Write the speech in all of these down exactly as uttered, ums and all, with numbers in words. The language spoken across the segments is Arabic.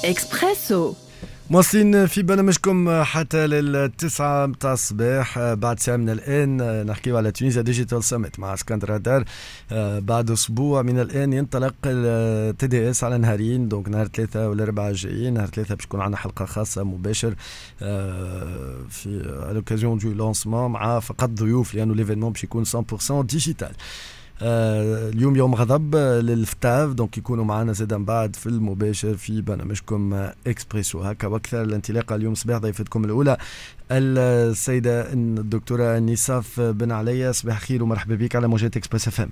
إكسبريسو. مواصلين في برنامجكم حتى للتسعة متاع الصباح. بعد ساعة من الآن نحكيو على تونيزيا ديجيتال سمت مع اسكندر هدار. بعد أسبوع من الآن ينطلق التي دي اس على نهارين، دونك نهار ثلاثة والأربعاء الجايين. نهار ثلاثة باش يكون عندنا حلقة خاصة مباشر في على لوكازيون دو لونسمون مع فقط ضيوف، لأنه ليفينمون باش يكون مية بالمية ديجيتال. آه اليوم يوم غضب للفتاف، دونك يكونوا معنا زادا بعد في المباشر في برنامجكم اكسبريسو. هكا واكثر الانطلاقه اليوم صباح ضيفتكم الاولى السيده الدكتوره نساف بن عليا. صباح الخير ومرحبا بك على موجات اكسبريس اف ام.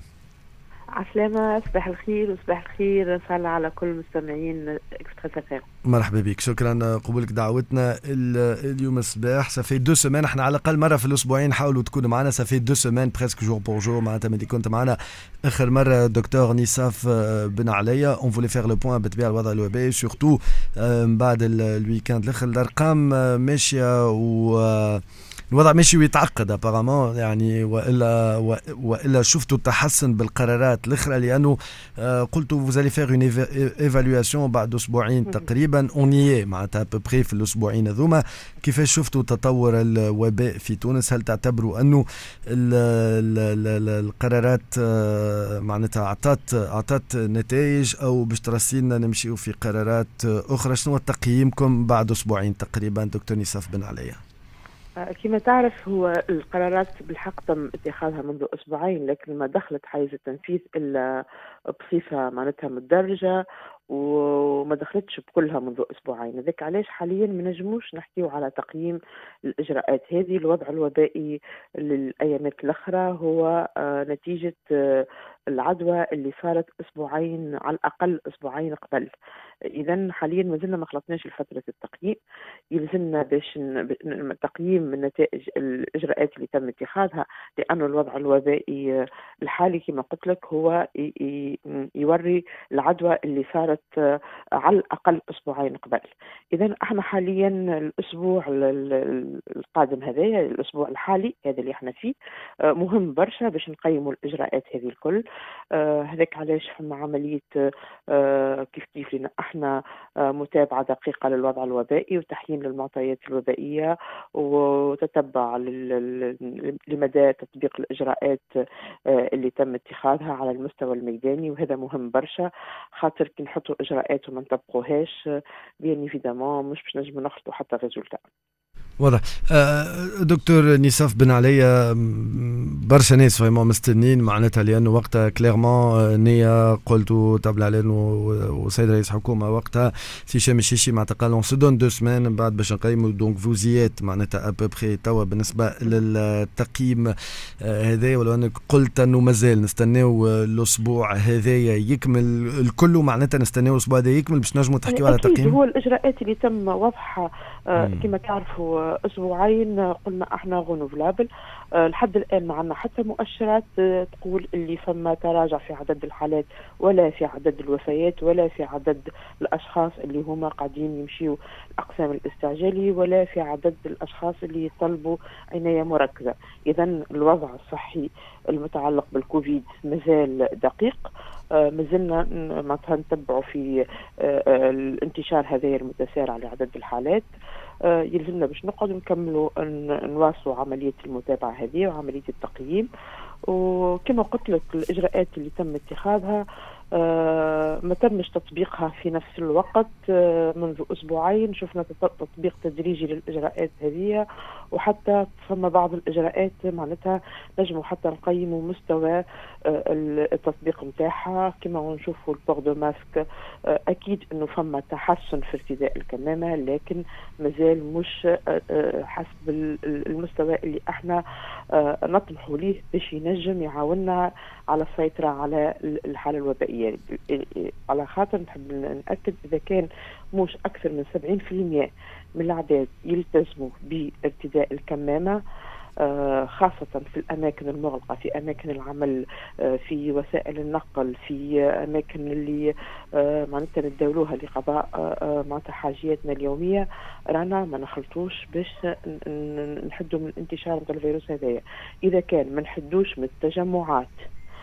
عسلامة، صباح الخير وصباح الخير ان شاء الله على كل مستمعين اكسبريس اف ام. مرحبا بك، شكرا قبولك دعوتنا اليوم الصباح. صافي دو سيمين، احنا على الاقل مره في الاسبوعين حاولوا تكونوا معنا. صافي دو سيمين بريسك جور بور جور معناتها ملي كنت معنا اخر مره دكتور نساف بن عليا. اون فولي فيغ لو بوين بطبيعه الوضع الوبائي سورتو من بعد الويكاند الاخر. الارقام ماشيه و الوضع ماشي ويتعقد ابارامون يعني، والا والا شفتوا التحسن بالقرارات الاخرى؟ لانه قلتوا vous allez faire une évaluation بعد اسبوعين تقريبا اونيي معناتها ببري في الاسبوعين هذوما. كيفاش شفتوا تطور الوباء في تونس؟ هل تعتبروا انه ال ال ال القرارات معناتها اعطت اعطت نتائج، او باش ترسينا نمشيو في قرارات اخرى؟ شنو تقييمكم بعد اسبوعين تقريبا دكتور نساف بن عليا؟ كما تعرف هو القرارات بالحق تم اتخاذها منذ أسبوعين، لكن ما دخلت حيز التنفيذ إلا بصفة معناتها متدرجة وما دخلتش بكلها منذ أسبوعين. ذلك علاش حاليا ما نجموش نحكيو على تقييم الإجراءات هذه. الوضع الوبائي للأيامات الأخرى هو نتيجة العدوى اللي صارت أسبوعين على الأقل، أسبوعين قبل. إذن حاليا ما زلنا ما خلصناش لفترة التقييم، يلزمنا باش تقييم من نتائج الإجراءات اللي تم اتخاذها، لأن الوضع الوبائي الحالي كما قلت لك هو يوري العدوى اللي صارت على الأقل أسبوعين قبل. إذن احنا حاليا الأسبوع القادم هذا، الأسبوع الحالي هذا اللي احنا فيه، مهم برشا باش نقيموا الإجراءات هذه الكل. هذاك علاش فما عملية كيف كيف لنا احنا متابعة دقيقة للوضع الوبائي وتحيين للمعطيات الوبائية وتتبع لمدى تطبيق الإجراءات اللي تم اتخاذها على المستوى الميداني. وهذا مهم برشا، خاطر كي نحطوا إجراءات وما نطبقوهاش بيان ايفيدامون مش باش نجموا نخلطوا حتى ريزولتا. واضح. دكتور نساف بن عليا، برشا ناس فريمون مستنين معناتها، لانه وقتها كليرمون نيا قلتوا تبع العلن وسيد رئيس حكومه وقتها سي هشام الشيشي معناتها قال اون سو دون دو سمان بعد باش نقيموا. دونك فوزيات معناتها ابوبخي توا بالنسبه للتقييم هذا، ولو انك قلت انه مازال نستناو الاسبوع هذايا يكمل الكل، معناتها نستناو الاسبوع هذا يكمل باش نجموا تحكيوا على تقييم. هو الاجراءات اللي تم وضعها كما تعرفوا اسبوعين قلنا احنا غونوفلابل. لحد الان ما عندنا حتى مؤشرات تقول اللي فما تراجع في عدد الحالات ولا في عدد الوفيات ولا في عدد الاشخاص اللي هما قاعدين يمشيوا الاقسام الاستعجالي ولا في عدد الاشخاص اللي يطلبوا عناية مركزة. اذا الوضع الصحي المتعلق بالكوفيد مازال دقيق. مازلنا مثلا نتبعوا في الانتشار هذا المتسارع لعدد الحالات. يلزمنا باش نقعد نكملوا نواصلوا عملية المتابعة هذه وعملية التقييم. وكما قلت لك الإجراءات اللي تم اتخاذها آه ما تمش تطبيقها في نفس الوقت. آه منذ أسبوعين شفنا تطبيق تدريجي للإجراءات هذه، وحتى فما بعض الإجراءات معناتها نجموا حتى نقيموا مستوى آه التطبيق متاعها. كما نشوفوا البور دو ماسك، آه أكيد أنه فما تحسن في ارتداء الكمامة، لكن مازال مش آه آه حسب المستوى اللي احنا آه نطمحوا ليه باش ينجم يعاوننا على السيطرة على الحالة الوبائية. على خاطر نحب نأكد إذا كان مش أكثر من سبعين في المئة من الأعداد يلتزموا بارتداء الكمامة، خاصة في الأماكن المغلقة، في أماكن العمل، في وسائل النقل، في أماكن اللي معناتها نداولوها لقضاء معناتها حاجياتنا اليومية، رانا ما نخلطوش باش نحدوا من انتشار الفيروس هذايا. إذا كان ما نحدوش من التجمعات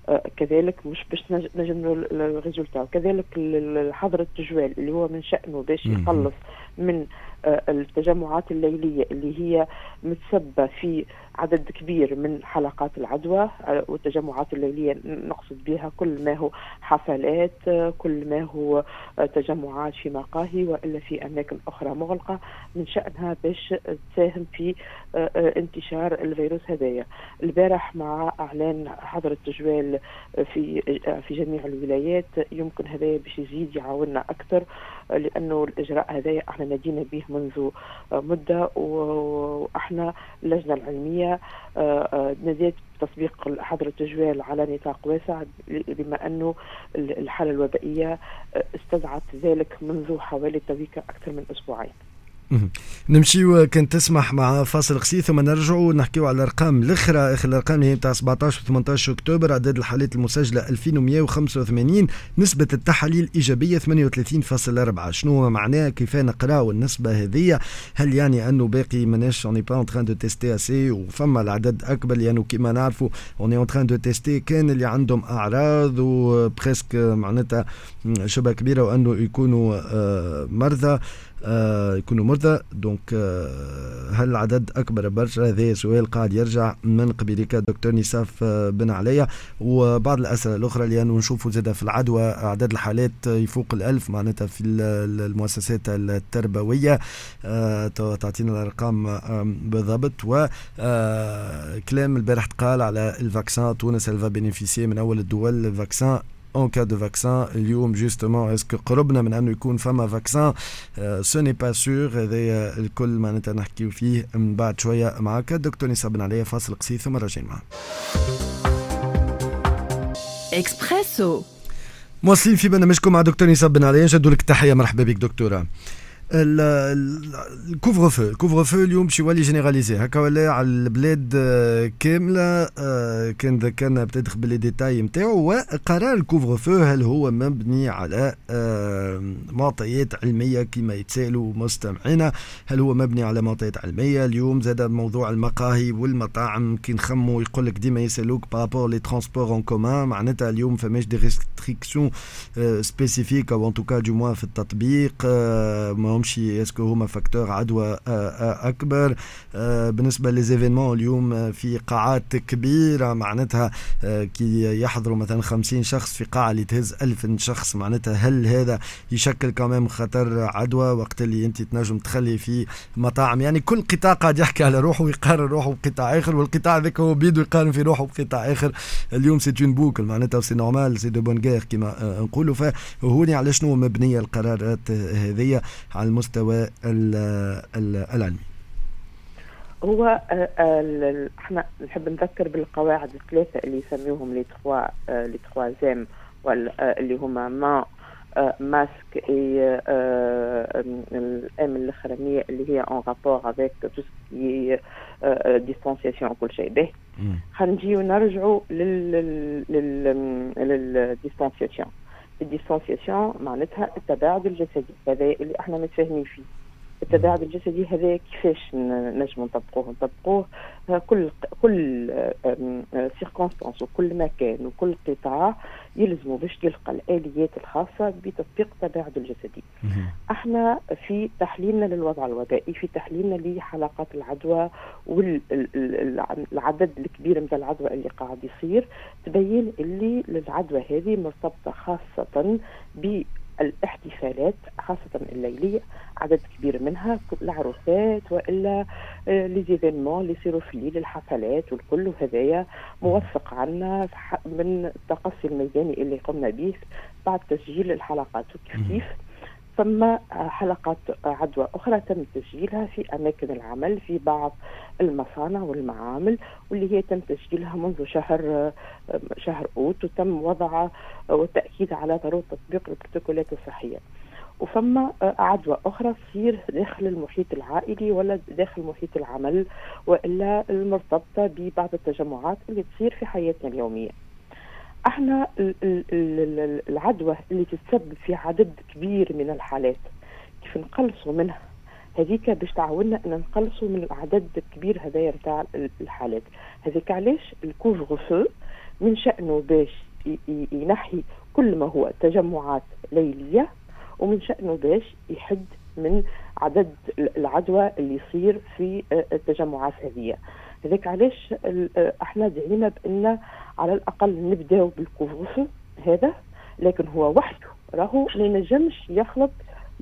كذلك مش باش نجموا الريزولتا. وكذلك حظر التجوال اللي هو من شأنه باش يقلص من التجمعات الليلية اللي هي متسبة في عدد كبير من حلقات العدوى. والتجمعات الليلية نقصد بها كل ما هو حفلات، كل ما هو تجمعات في مقاهي وإلا في أماكن أخرى مغلقة، من شأنها باش تساهم في انتشار الفيروس هذايا. البارح مع إعلان حظر التجوال في في جميع الولايات يمكن هذايا باش يزيد يعاوننا أكثر، لأنه الإجراء هذايا احنا نادينا به منذ مدة، وإحنا اللجنة العلمية ناديت بتطبيق حظر التجوال على نطاق واسع، بما أنه الحالة الوبائية استدعت ذلك منذ حوالي تويكا أكثر من أسبوعين. نمشيو كان تسمح مع فاصل قصير ثم نرجعوا نحكيو على الارقام الاخرى. اخر الارقام هي بتاع سبعطاش و ثمانطاش اكتوبر، عدد الحالات المسجله ألفين ومئة وخمسة وثمانين، نسبه التحاليل ايجابيه ثمانية وثلاثين فاصلة أربعة. شنو معناها؟ كيف نقراو النسبه هذه؟ هل يعني انه باقي ماناش اوني با اون تران دو تيستي اسي وفما العدد اكبر؟ لانه كيما نعرفوا اوني اون تران دو تيستي كان اللي عندهم اعراض وبريسك معناتها شبه كبيره وانه يكونوا مرضى آه يكونوا مرضى. دونك آه هل العدد أكبر برشا؟ هذا سؤال قاعد يرجع من قبيلك دكتور نساف آه بن عليا. وبعض الأسئلة الأخرى لأنه نشوفوا زادة في العدوى عدد الحالات يفوق الألف معناتها في المؤسسات التربوية. آه تعطينا الأرقام آه بالضبط. وكلام البارح قال على الفاكسان، تونس الفا بينيفيسي من أول الدول الفاكسان en cas de vaccin. اليوم justement est-ce que قربنا من أنه يكون فما vaccin؟ ce n'est pas sûr. هذا الكل ما نتا نحكيو فيه من بعد شوية معك دكتور نساف بن عليا. فاصل قصير ثم راجعين معنا. إكسبريسو مواصلين في برنامجكم مع دكتور نساف بن عليا. نجدوا لك تحية، مرحبا بك دكتورة. الكوفر فو الكوفر فو اليوم باش يولي جينيراليزي هكا ولا على البلاد كامله. كان ذكرنا بتدخل بالديتاي نتاعو. وقرار الكوفر فو هل هو مبني على معطيات علميه كما يتسالوا مستمعينا؟ هل هو مبني على معطيات علميه؟ اليوم زاد موضوع المقاهي والمطاعم كي نخموا يقول لك ديما يسالوك بارابور لي ترونسبور اون كومان، معناتها اليوم فماش دي ريستريكسيون سبيسيفيك او ان توكا دو موان في التطبيق. ماشي اسكو هما فاكتور عدوى اكبر. بالنسبه للزيفينمون اليوم في قاعات كبيره معناتها كي يحضروا مثلا خمسين شخص في قاعه اللي تهز ألف شخص، معناتها هل هذا يشكل كمان خطر عدوى وقت اللي انت تنجم تخلي في مطاعم؟ يعني كل قطاع قاعد يحكي على روحه ويقارن روحه بقطاع اخر، والقطاع ذاك هو بيدو يقارن في روحه بقطاع اخر. اليوم سي اون بوكل معناتها سي نورمال سي دو بون غير كما نقولوا. فهوني على شنو مبنيه القرارات هذه على المستوى العلمي؟ هو احنا نحب نذكر بالقواعد الثلاثه اللي يسميوهم لي تخوا لي تخوا زام، اللي هما ما ماسك اي الام الاخرانيه اللي هي ان رابور افيك تو سكي ديستانسياسيون وكل شيء به. خنجيو نرجعوا لل للديستانسياسيون. الديستانسياسيون معناتها التباعد الجسدي، هذا اللي احنا متفاهمين فيه. التباعد الجسدي هذا كيفاش نجم نطبقوه؟ نطبقوه كل كل سيركونستانس وكل مكان وكل قطاع يلزموا باش يلقى الآليات الخاصة بتطبيق التباعد الجسدي. احنا في تحليلنا للوضع الوبائي، في تحليلنا لحلقات العدوى والعدد الكبير من العدوى اللي قاعد يصير، تبين اللي العدوى هذه مرتبطة خاصة ب الاحتفالات خاصة الليلية، عدد كبير منها العروسات وإلا لي زيفينمون اللي يصيروا في الليل، الحفلات والكل. هذايا موثق عنا من التقصي الميداني اللي قمنا به بعد تسجيل الحلقات. وكيف كيف ثم حلقات عدوى أخرى تم تسجيلها في أماكن العمل في بعض المصانع والمعامل، واللي هي تم تسجيلها منذ شهر شهر أوت، وتم وضع والتأكيد على ضرورة تطبيق البروتوكولات الصحية. وفما عدوى أخرى تصير داخل المحيط العائلي ولا داخل محيط العمل، وإلا المرتبطة ببعض التجمعات اللي تصير في حياتنا اليومية. احنا العدوى اللي تتسبب في عدد كبير من الحالات كيف نقلصوا منها؟ هذيك باش تعاوننا ان نقلصوا من العدد الكبير هذايا نتاع الحالات. هذيك علاش الكوفر فو من شأنه باش ينحي كل ما هو تجمعات ليلية، ومن شأنه باش يحد من عدد العدوى اللي يصير في التجمعات هذه. هذاك علاش احنا دعينا بأن على الأقل نبداو بالكوفوف هذا، لكن هو وحده راهو ما ينجمش يخلط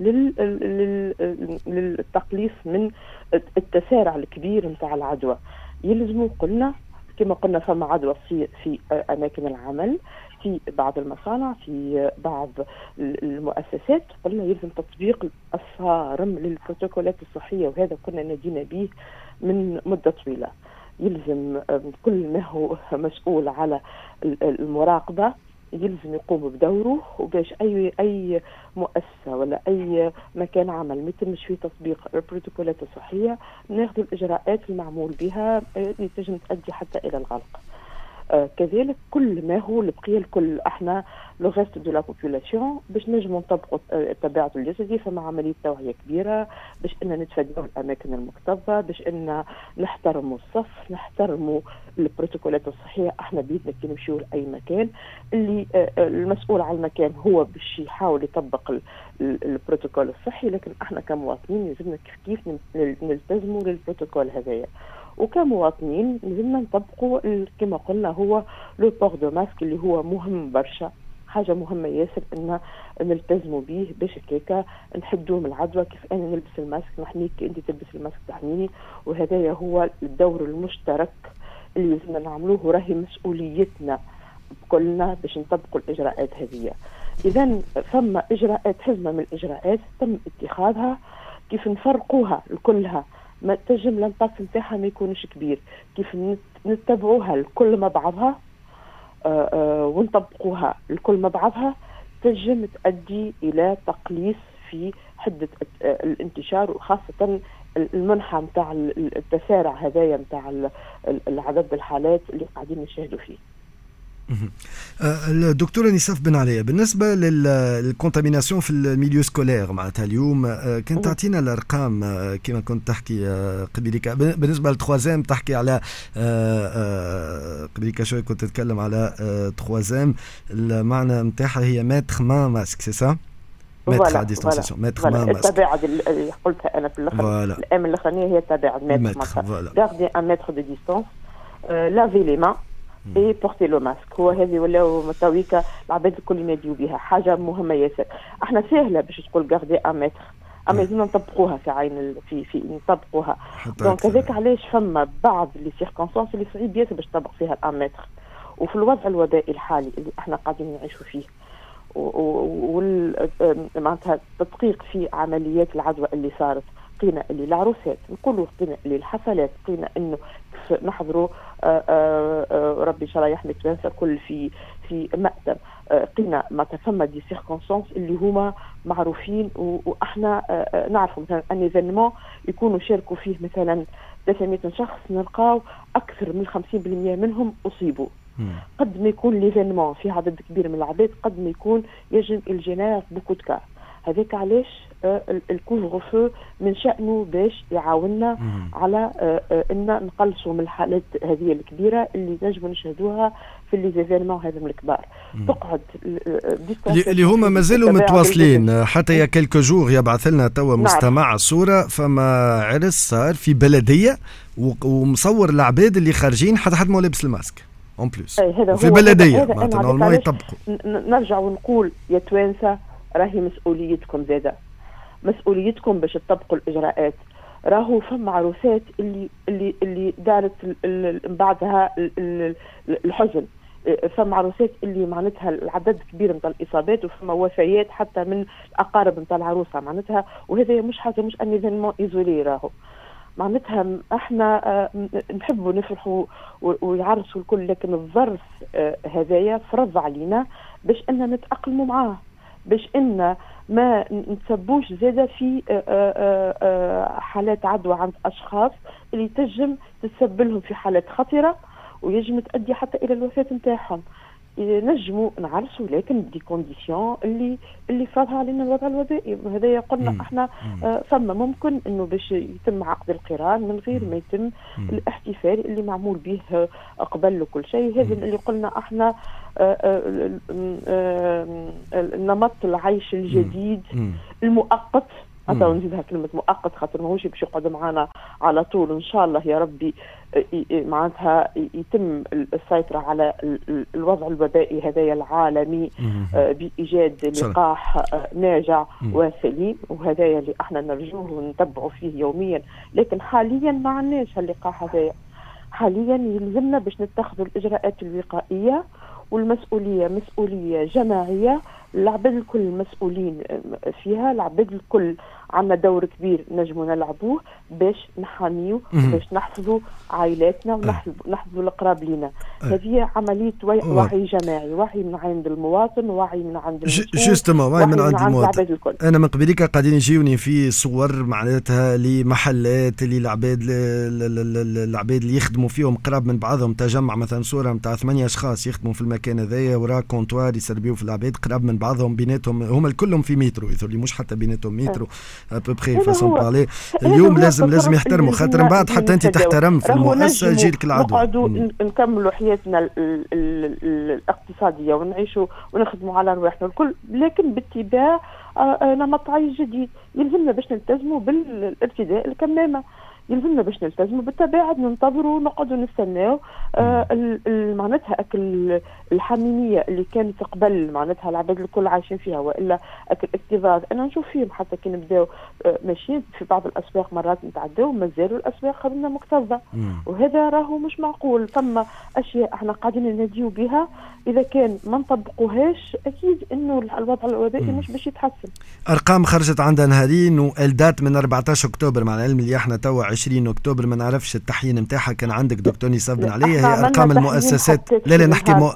للتقليص من التسارع الكبير نتاع العدوى. يلزموا قلنا كما قلنا فما عدوى تصير في أماكن العمل، في بعض المصانع، في بعض المؤسسات، قلنا يلزم تطبيق الصارم للبروتوكولات الصحية، وهذا كنا نادينا به من مدة طويلة. يلزم كل ما هو مسؤول على المراقبة يلزم يقوم بدوره، وباش أي أي مؤسسة ولا أي مكان عمل ما يتمش فيه تطبيق البروتوكولات الصحية ناخذ الإجراءات المعمول بها اللي تنجم تؤدي حتى إلى الغلق. آه كذلك كل ما هو البقية الكل احنا لو ريست دو لا بوبولاسيون باش نجموا نطبقوا التباعد الجسدي، فما عملية توعية كبيرة باش ان نتفادوا الاماكن المكتظة، باش ان نحترموا الصف، نحترموا البروتوكولات الصحية. احنا بيدنا كي نمشيو لاي مكان اللي آه المسؤول على المكان هو باش يحاول يطبق البروتوكول الصحي، لكن احنا كمواطنين لازمنا كيف كيف نلتزموا للبروتوكول هذايا. وكمواطنين لازمنا نطبقوا كما قلنا هو لو بور دو ماسك اللي هو مهم برشا، حاجه مهمه ياسر ان نلتزموا به باش هكاكا نحدوا من العدوى. كيف انا نلبس الماسك نحميك، انت تلبس الماسك تحميني، وهذا هو الدور المشترك اللي لازمنا نعملوه، وراهي مسؤوليتنا كلنا باش نطبقوا الاجراءات هذه. اذا فما اجراءات حزمه من الاجراءات تم اتخاذها، كيف نفرقوها لكلها ما تنجم الانطاس نتاعها ما يكونش كبير، كيف نتبعوها الكل مع بعضها آآ آآ ونطبقوها الكل مع بعضها تنجم تؤدي الى تقليص في حده الانتشار، وخاصه المنحى نتاع التسارع هذايا نتاع العدد الحالات اللي قاعدين نشاهدوا فيه. الدكتورة نساف بن عليا، بالنسبة للكونتاميناسيون في الميليو سكولير معناتها اليوم كنت تعطينا الأرقام كما كنت تحكي قبلك بالنسبة للتروازيم، تحكي على قبلك شوي كنت تتكلم على تروازيم المعنى نتاعها هي ماتر مان ماسك سي سا ماتر ا ديستانسياسيون ماتر مان ماسك. التباعد اللي قلتها أنا في الأخر الأيام الأخرانية هي التباعد ماتر ماتر غاردي ان متر دو ديستانس، لافي لي مان اي بورتي لو ماسك. هو هذه ولاو متاويكا العباد الكل يناديو بها، حاجه مهمه ياسر. احنا سهله باش تقول غاردي ان متر، اما لازم نطبقوها في عين في في نطبقوها. دونك هذاك علاش فما بعض لي سيركونسونس اللي صعيب ياسر باش تطبق فيها الان متر، وفي الوضع الوبائي الحالي اللي احنا قاعدين نعيشوا فيه وال معناتها التدقيق في عمليات العدوى اللي صارت، لقينا اللي العروسات نقولوا، لقينا اللي الحفلات، لقينا انه نحضروا ربي ان شاء الله يحمي توانسه كل في في مأتم، لقينا ما تفهم دي سيركونسونس اللي هما معروفين واحنا نعرفوا. مثلا ان ايفينمون يكونوا شاركوا فيه مثلا ثلاثمائة شخص، نلقاو اكثر من خمسين بالمئة منهم اصيبوا. قد ما يكون ليفينمون في عدد كبير من العباد، قد ما يكون يجب الجناح بوكو دكا. هذاك علاش الكوفر فو من شأنه باش يعاوننا على ان نقلصوا من الحالات هذه الكبيره اللي نجموا نشهدوها في لي زيفينمون هذم الكبار. تقعد اللي هما مازالوا متواصلين حتى يا كلكو جور. يبعث لنا توا مستمع صوره فما عرس صار في بلديه ومصور العباد اللي خارجين حتى حد ما لابس الماسك اون بليس في بلديه معناتها نورمال يطبقوا. نرجع ونقول يا توانسه راهي مسؤوليتكم زاده، مسؤوليتكم باش تطبقوا الاجراءات. راهو فما عروسات اللي اللي اللي دارت من بعدها الحزن، فما عروسات اللي معناتها العدد كبير نتاع الاصابات، وفما وفيات حتى من الاقارب نتاع العروسه معناتها. وهذا مش حاجه، مش ان ايفينمون ايزولي، راهو معناتها احنا نحبوا نفرحوا ويعرسوا الكل، لكن الظرف هذايا فرض علينا باش ان نتاقلموا معاه، باش ان ما نتسبوش زاده في حالات عدوى عند اشخاص اللي تنجم تسبب لهم في حالات خطره ويجب تؤدي حتى الى الوفاه نتاعهم. نجموا نعرسوا لكن بدي كونديسيون اللي اللي فرضها علينا الوضع الوبائي. هذا قلنا مم. احنا آه فما ممكن انه باش يتم عقد القران من غير ما يتم مم. الاحتفال اللي معمول به قبل وكل شيء. هذا اللي قلنا احنا آه آه آه النمط العيش الجديد مم. المؤقت. حتى نزيدها كلمة مؤقت خاطر ماهوش باش يقعد معنا على طول. إن شاء الله يا ربي معناتها يتم السيطرة على الوضع الوبائي هذايا العالمي بإيجاد لقاح ناجع وسليم، وهذايا اللي احنا نرجوه ونتبعوا فيه يوميا. لكن حاليا ما عندناش هاللقاح هذايا. حاليا يلزمنا باش نتخذوا الإجراءات الوقائية، والمسؤولية مسؤولية جماعية. العباد الكل مسؤولين فيها، العباد الكل عنا دور كبير نجموا نلعبوه باش نحاميو باش نحفظوا عائلاتنا ونحفظوا القراب لنا. هذه عملية وعي جماعي، وعي من عند المواطن، وعي من عند المسؤول، وعي من عند المواطن. أنا من قبليك قاعدين يجيوني في صور معناتها لمحلات اللي العباد العباد اللي يخدموا فيهم قراب من بعضهم، تجمع مثلا صورة متاع ثمانية أشخاص يخدموا في المكان هذايا وراء كونتوار يسربيو في العباد قراب من بعضهم بيناتهم، هم الكلهم في مترو يثولي مش حتى بيناتهم مترو ابوبخي فاسون بالي. اليوم لازم لازم يحترموا خاطر من بعد حتى انت تحترم في المؤسسه يجيك العدو. نقعدوا نكملوا حياتنا ال ال ال الاقتصاديه ونعيشوا ونخدموا على رواحنا الكل، لكن باتباع نمط عيش جديد. يلزمنا باش نلتزموا بالارتداء الكمامه، يلزمنا باش نلتزموا بالتباعد، ننتظروا نقعدوا نستناو آه معناتها اكل الحميميه اللي كانت قبل معناتها العباد الكل عايشين فيها، والا اكل اكتظاظ. انا نشوف فيهم حتى كي نبداو آه ماشيين في بعض الاسواق مرات نتعداو مازالوا الاسواق خدمنا مكتظه، وهذا راهو مش معقول. ثم اشياء احنا قاعدين نناديو بها اذا كان ما نطبقوهاش اكيد انه الوضع الوبائي مش باش يتحسن. ارقام خرجت عندنا هذه والدات من أربعة عشر أكتوبر، مع العلم اللي احنا توا عشرين أكتوبر ما نعرفش التحيين نتاعها. كان عندك دكتور نصاف بن علي، هي ارقام المؤسسات. لا لا نحكي مو...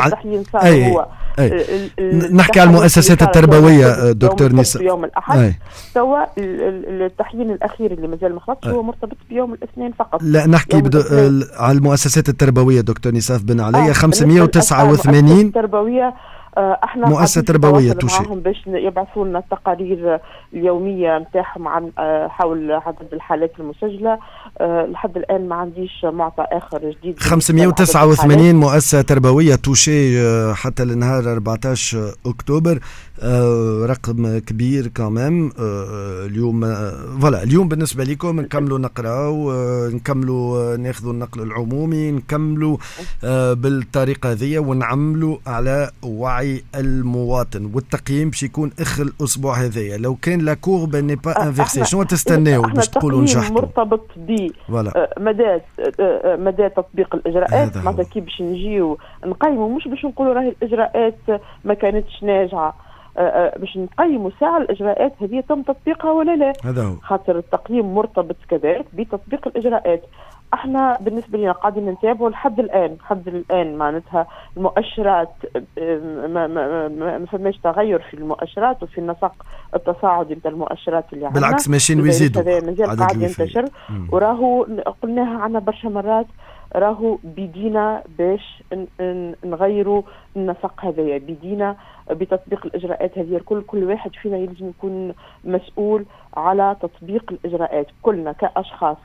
أي. هو أي. نحكي على المؤسسات التربويه دكتور نصاف يوم الاحد. توا التحيين الاخير اللي مازال ما خلصش هو مرتبط بيوم الاثنين فقط. لا نحكي بدو... على المؤسسات التربويه دكتور نصاف بن علي. آه. خمسمائة وتسعة وثمانين التربويه احنا مؤسسة تربوية توشي باش يبعثوا لنا التقارير اليوميه نتاعهم عن حول عدد الحالات المسجله. أه لحد الان ما عنديش معطى اخر جديد. خمسمائة وتسعة وثمانين مؤسسه تربويه توشي حتى لنهار أربعة عشر أكتوبر. أه رقم كبير كمان. أه اليوم فوالا اليوم بالنسبه لكم نكملوا نقراو، أه نكملوا ناخذوا النقل العمومي، نكملوا أه بالطريقه هذه ونعملوا على وعي المواطن. والتقييم باش يكون اخر الاسبوع هذايا. لو كان لا كورب ني با انفيرسي شنو تستناو باش تقولوا نجحتوا؟ مرتبط ب مدى مدى تطبيق الاجراءات. معناتها كي باش نجيو نقيموا مش باش نقولوا راهي الاجراءات ما كانتش ناجعه، باش نقيموا ساعة الإجراءات هذه تم تطبيقها ولا لا. هذا هو. خاطر التقييم مرتبط كذلك بتطبيق الإجراءات. احنا بالنسبة لنا قاعدين نتابعوا لحد الآن لحد الآن معناتها المؤشرات ما, ما, ما, ما فماش تغير في المؤشرات وفي النسق التصاعدي نتاع المؤشرات اللي عندنا. بالعكس ماشيين ويزيدوا. هذا مازال قاعد ينتشر، وراهو قلناها عنا برشا مرات، راهو بدينا باش نغيروا النسق هذايا، بدينا بتطبيق الإجراءات هذه الكل. كل واحد فينا يلزم يكون مسؤول على تطبيق الإجراءات، كلنا كأشخاص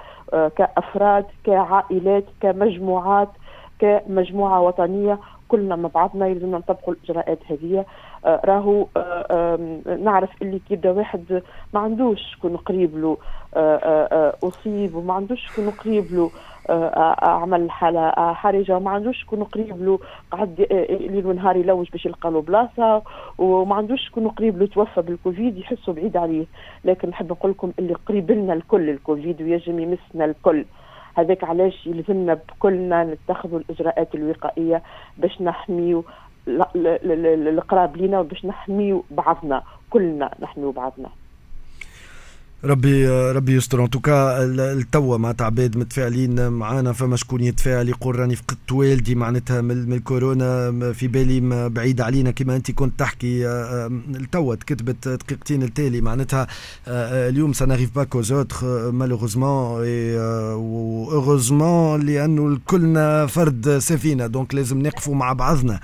كأفراد كعائلات كمجموعات كمجموعة وطنية، كلنا مع بعضنا يلزم نطبقوا الإجراءات هذه. آه راهو آه آه نعرف اللي كيبدا واحد ما عندوش شكون قريب له آه آه أصيب، وما عندوش شكون قريب له عمل حالة حرجة، وما عندوش شكون قريب له قعد ليل ونهار يلوج باش يلقى له بلاصة، وما عندوش شكون قريب له توفى بالكوفيد يحسوا بعيد عليه. لكن نحب نقول لكم اللي قريب لنا الكل الكوفيد ويجم يمسنا الكل. هذاك علاش يلزمنا بكلنا نتخذوا الإجراءات الوقائية باش نحميو القراب لينا وباش نحميو بعضنا، كلنا نحميو بعضنا. ربي ربي يستر. ان توكا التوا مع عباد متفاعلين معانا، فما شكون يتفاعل يقول راني فقدت والدي معناتها من الكورونا، في بالي بعيد علينا كما انت كنت تحكي. التوا كتبت دقيقتين التالي معناتها اليوم سا ناريف با كوز اوتر مالوغوزمون و اوغوزمون لانه الكلنا فرد سفينه، دونك لازم نقفوا مع بعضنا.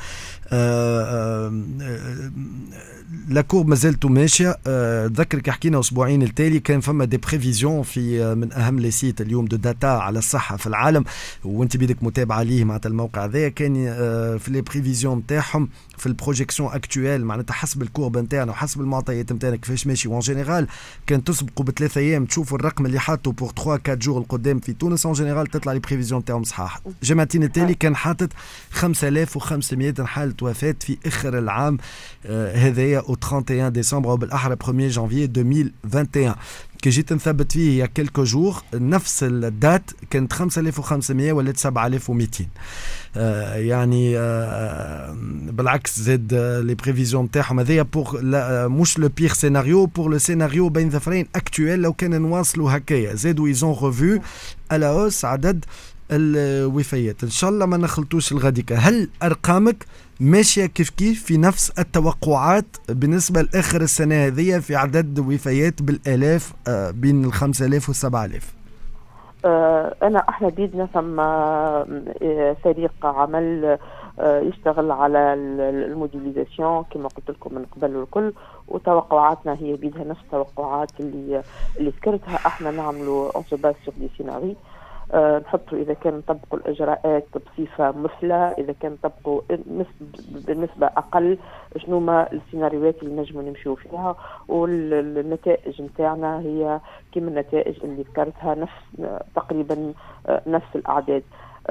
لا كورب مازالت ماشيه. تذكرك حكينا اسبوعين التالي كان فما دي بريفيزيون في من اهم لي سيت اليوم دو داتا على الصحه في العالم، وانت بيدك متابعه ليه معناتها الموقع هذا. كان في لي بريفيزيون نتاعهم في البروجيكسيون اكتويل معناتها حسب الكورب نتاعنا وحسب المعطيات نتاعنا كيفاش ماشي، وان جينيرال كان تسبقوا بثلاث ايام تشوفوا الرقم اللي حاطه بور ثلاثة أربعة جور القدام في تونس، ان جينيرال تطلع لي بريفيزيون نتاعهم صحاح. جمعتين التالي كان حاطط خمسة آلاف وخمسمائة حاله وفاه في اخر العام هذايا au trente et un ديسمبر وبالاحرى premier جانفي ألفين وواحد وعشرين. كي جيت نثبت فيه يا كيلكو جور نفس الدات كانت خمسة آلاف وخمسمائة ولات سبعة آلاف ومئتين. آه يعني آه بالعكس زاد لي بريفيزيون تاعهم هذايا بور مش لو بير سيناريو، بور لو سيناريو بين ظفرين اكتويل لو كان نواصلوا هكايا. زادوا ايزون ريفو على اوس عدد الوفيات. ان شاء الله ما نخلطوش الغاديكا. هل ارقامك ماشيه كيف كيف في نفس التوقعات بالنسبه لاخر السنه هذه في عدد وفيات بالالاف بين ال خمسة آلاف والسبعة آلاف؟ آه انا احنا بيدنا ثم فريق عمل آه يشتغل على الموديليزاسيون كما قلت لكم من قبل والكل، وتوقعاتنا هي بيدها نفس التوقعات اللي اللي ذكرتها. احنا نعملوا اون سو باز سور دي سيناريو، أه نحطوا إذا كان نطبقوا الإجراءات بصفة مثلى، إذا كان نطبقوا بالنسبة أقل، شنو ما السيناريوهات اللي نجموا نمشوا فيها، والنتائج نتاعنا هي كم النتائج اللي ذكرتها نفس تقريبا نفس الأعداد.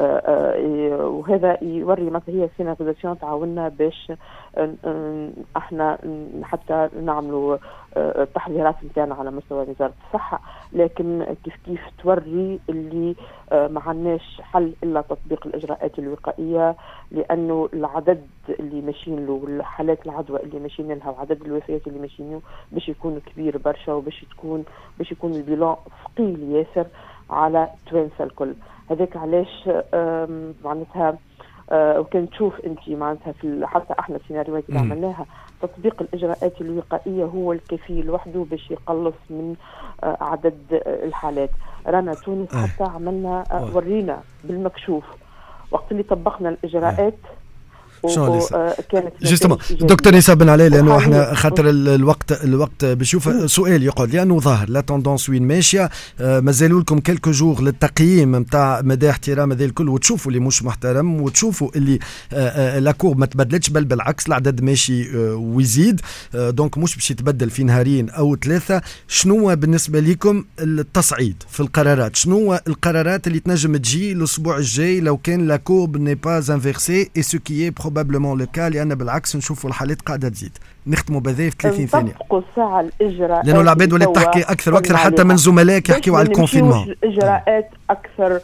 وهذا يوري مثلا هي سيناريزاسيون تعاوننا باش احنا حتى نعملوا التحذيرات نتاعنا على مستوى وزارة الصحة، لكن كيف كيف توري اللي ما عندناش حل الا تطبيق الاجراءات الوقائية، لانه العدد اللي ماشيين له والحالات العدوى اللي ماشيين لها وعدد الوفيات اللي ماشيين له باش يكون كبير برشا، وباش تكون باش يكون البيلان ثقيل ياسر على توانسة الكل. هذاك علاش معناتها وكان تشوف انت معناتها في حتى احنا السيناريوهات اللي عملناها تطبيق الاجراءات الوقائيه هو الكفيل لوحده باش يقلص من عدد الحالات. رانا تونس حتى عملنا ورينا بالمكشوف وقت اللي طبقنا الاجراءات جوستومون دكتور نساء بن علي، لانه احنا خاطر الوقت الوقت بشوف سؤال يقعد، لانه ظاهر لا توندونس وين ماشيه. مازالوا لكم كلكو جور للتقييم نتاع مدى احترام هذا الكل، وتشوفوا اللي مش محترم، وتشوفوا اللي لا كورب ما تبدلتش، بل بالعكس العدد ماشي ويزيد. دونك مش باش يتبدل في نهارين او ثلاثه. شنو بالنسبه لكم التصعيد في القرارات؟ شنو القرارات اللي تنجم تجي الاسبوع الجاي لو كان لا كورب ني با انفيرسي اي سو كي probablement le cas، لأن بالعكس نشوفوا الحالات قاعدة تزيد. نختموا بذي في ثلاثين ثانية. نطبقوا ساعة الإجراءات، لأنه العباد ولات تحكي أكثر وأكثر حتى من زملائك يحكيوا على الكونفينمون. الإجراءات أكثر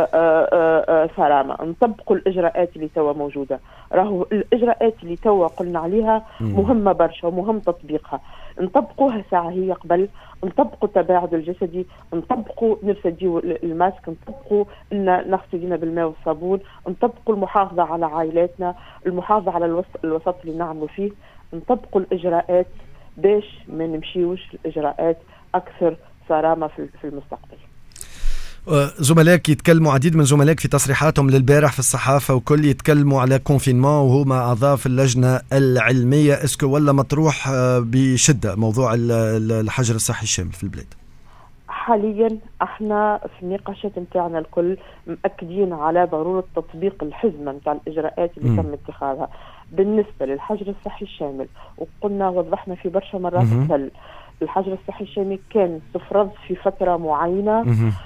صرامة. نطبقوا الإجراءات اللي توا موجودة. راهو الإجراءات اللي توا قلنا عليها مهمة برشا ومهم تطبيقها. نطبقوها ساعة هي قبل، نطبقوا التباعد الجسدي، نطبقوا نرتديوا الماسك، نطبقوا ان نغسل ايدينا بالماء والصابون، نطبقوا المحافظة على عائلاتنا، المحافظة على الوسط, الوسط اللي نعملوا فيه، نطبقوا الإجراءات باش ما نمشيوش الإجراءات أكثر صرامة في المستقبل. زملائك يتكلموا، عديد من زملائك في تصريحاتهم للبارح في الصحافة وكل يتكلموا على كونفينمون وهما أعضاء في اللجنة العلمية. اسكو ولا مطروح بشدة موضوع الحجر الصحي الشامل في البلاد؟ حاليا احنا في النقاشات نتاعنا الكل مأكدين على ضرورة تطبيق الحزمة نتاع الإجراءات اللي م. تم اتخاذها بالنسبة للحجر الصحي الشامل. وقلنا وضحنا في برشا مرات قبل الحجر الصحي الشامل كان تفرض في فترة معينة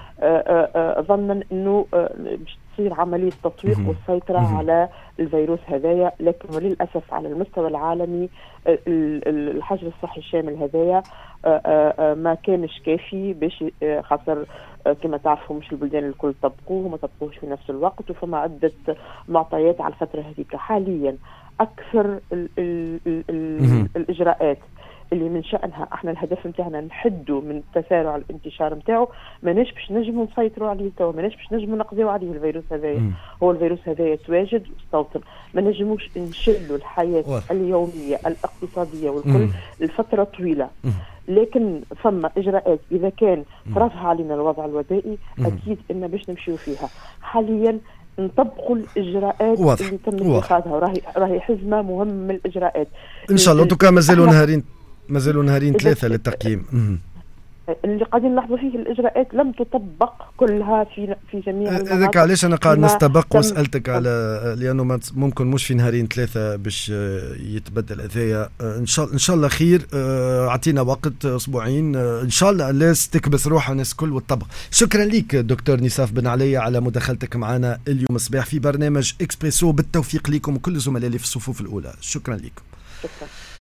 ظنا انه باش تصير عملية تطويق والسيطرة على الفيروس هذايا، لكن وللأسف على المستوى العالمي الحجر الصحي الشامل هذايا ما كانش كافي باش خاطر كما تعرفوا مش البلدان الكل طبقوه وما طبقوش في نفس الوقت، وفما عدة معطيات على الفترة هذيك. حاليا أكثر ال ال ال ال الإجراءات اللي من شأنها احنا الهدف نتاعنا نحدوا من تسارع الانتشار نتاعو، ماناش باش نجموا نسيطروا عليه توا، ماناش باش نجموا نقضيو عليه الفيروس هذايا. هو الفيروس هذايا تواجد واستوطن، ما نجموش نشلوا الحياة واحد. اليومية الاقتصادية والكل لفترة طويلة. مم. لكن ثم اجراءات اذا كان فرضها علينا الوضع الوبائي اكيد ان باش نمشيو فيها. حاليا نطبقوا الاجراءات واضح. اللي تم اتخاذها، وراهي راهي حزمه مهم من الاجراءات ان شاء الله. دوكا مازالوا نهارين مازالوا نهارين ثلاثه للتقييم. اللي قاعدين نلاحظوا فيه الاجراءات لم تطبق كلها في في جميع المناطق. هذاك علاش انا قاعد نستبق وسالتك على لانه ممكن مش في نهارين ثلاثه باش يتبدل هذايا. ان شاء ان شاء الله خير. اعطينا وقت اسبوعين ان شاء الله الناس تكبس روحها الناس الكل وتطبق. شكرا لك دكتور نساف بن علي على مداخلتك معنا اليوم الصباح في برنامج اكسبريسو. بالتوفيق لكم وكل الزملاء اللي في الصفوف الاولى. شكرا لكم. شكرا.